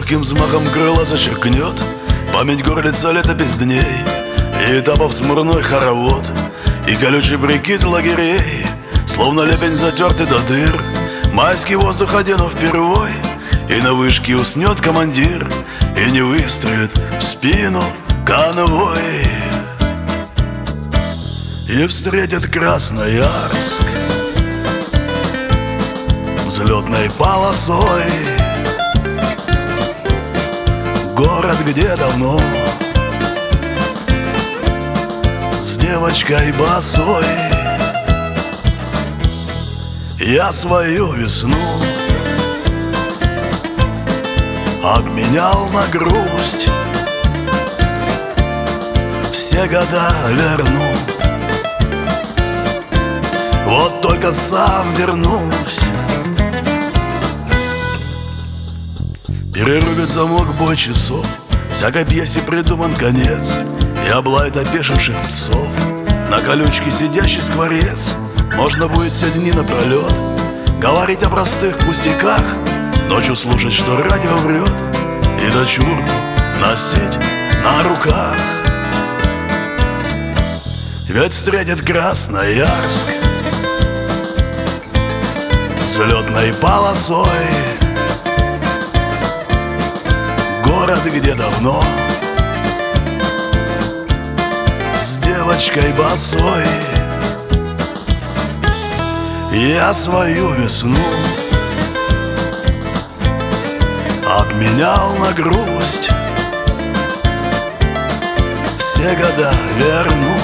Легким взмахом крыла зачеркнет память горлица летопись дней, и этапов смурной хоровод, и колючий прикид лагерей. Словно лепень затертый до дыр, майский воздух одену впервой, и на вышке уснет командир, и не выстрелит в спину конвой. И встретит Красноярск взлетной полосой, город, где давно с девочкой босой я свою весну обменял на грусть, все года верну, вот только сам вернусь. Перерубит замок бой часов, всякой пьесе придуман конец, и облает опешивших псов на колючке сидящий скворец. Можно будет все дни напролет говорить о простых пустяках, ночью слушать, что радио врет, и дочурку носить на руках. Ведь встретит Красноярск взлетной полосой, город, где давно с девочкой босой я свою весну обменял на грусть, все года верну,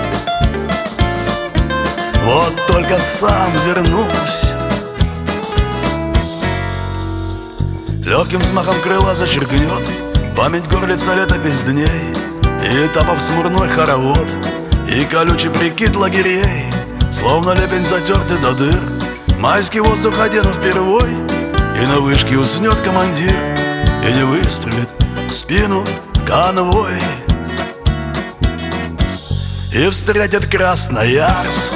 вот только сам вернусь. Легким взмахом крыла зачеркнет память горлица летопись дней, и этапов смурной хоровод, и колючий прикид лагерей. Словно лепень затертый до дыр, майский воздух одену впервой, и на вышке уснет командир, и не выстрелит в спину конвой. И встретит Красноярск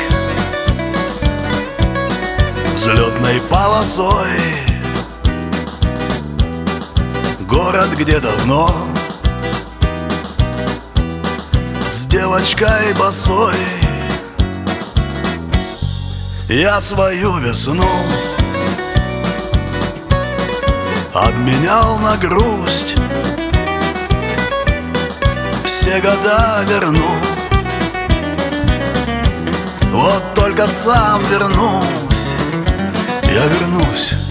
взлетной полосой, город, где давно с девочкой босой я свою весну обменял на грусть, все года верну, вот только сам вернусь, я вернусь.